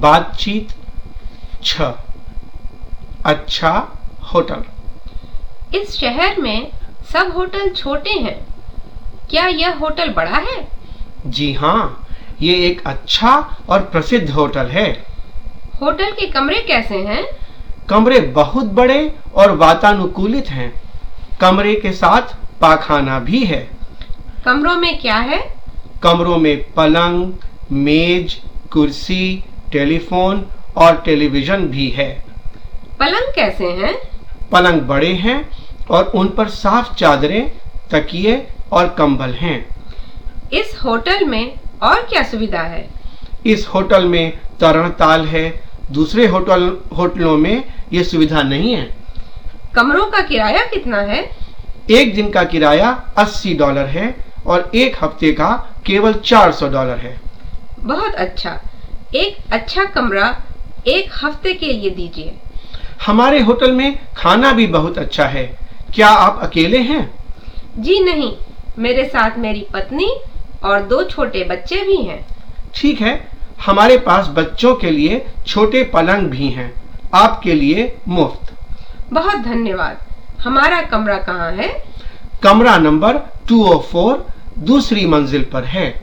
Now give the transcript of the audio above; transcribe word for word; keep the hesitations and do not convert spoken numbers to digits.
बातचीत। छ अच्छा होटल। इस शहर में सब होटल छोटे हैं, क्या यह होटल बड़ा है? जी हाँ, ये एक अच्छा और प्रसिद्ध होटल है। होटल के कमरे कैसे हैं? कमरे बहुत बड़े और वातानुकूलित हैं। कमरे के साथ पाखाना भी है। कमरों में क्या है? कमरों में पलंग, मेज, कुर्सी, टेलीफोन और टेलीविजन भी है। पलंग कैसे हैं? पलंग बड़े हैं और उन पर साफ चादरें, तकिए और कंबल हैं। इस होटल में और क्या सुविधा है? इस होटल में तरणताल है। दूसरे होटल होटलों में ये सुविधा नहीं है। कमरों का किराया कितना है? एक दिन का किराया अस्सी डॉलर है और एक हफ्ते का केवल चार सौ डॉलर है। बहुत अच्छा। एक अच्छा कमरा एक हफ्ते के लिए दीजिए। हमारे होटल में खाना भी बहुत अच्छा है। क्या आप अकेले हैं? जी नहीं, मेरे साथ मेरी पत्नी और दो छोटे बच्चे भी हैं। ठीक है, हमारे पास बच्चों के लिए छोटे पलंग भी हैं, आपके लिए मुफ्त। बहुत धन्यवाद। हमारा कमरा कहाँ है? कमरा नंबर दो सौ चार दूसरी मंजिल पर है।